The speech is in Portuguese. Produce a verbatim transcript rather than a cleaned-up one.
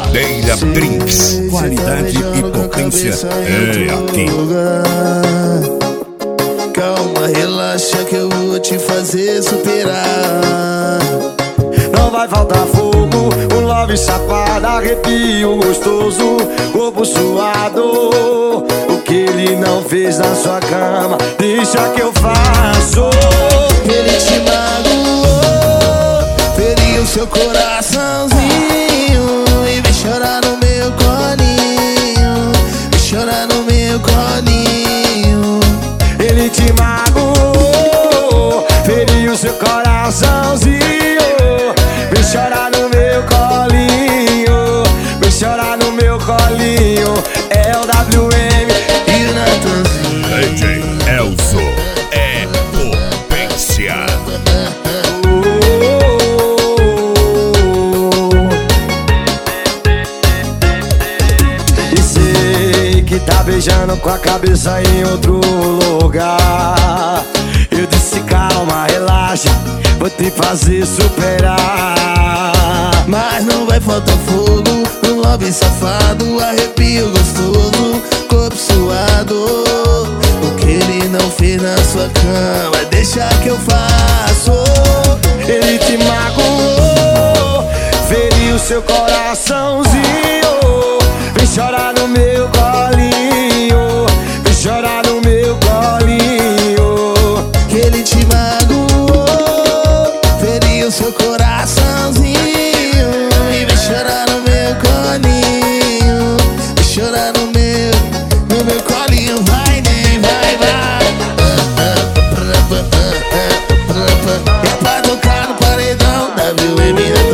Cadeira Drinks. Qualidade e potência é aqui. Calma, relaxa que eu vou te fazer superar. Não vai faltar fogo, um love safado, arrepio gostoso, corpo suado. O que ele não fez na sua cama, deixa que eu faço. Ele te magoou, feriu seu coraçãozinho e vem chorar no meu colinho, vem chorar no meu colinho. Ele te magoou, feriu seu coraçãozinho, vem chorar no meu colinho, vem chorar no meu colinho. É o W M E o Natanzinho D J Elzo é potência. E sei que tá beijando com a cabeça em outro lugar. Eu disse calma, relaxa, vou te fazer superar. Mas não vai faltar fogo, um love safado, arrepio gostoso, corpo suado. O que ele não fez na sua cama, deixa que eu faço. Ele te magoou, feriu seu coraçãozinho, vem chorar no meu colinho, vem chorar no meu colinho. Que ele te magoou, feriu seu coraçãozinho e vem chorar no meu colinho, vem chorar no meu, no meu colinho. Vai, nem vai, vai. É pra tocar no paredão, W M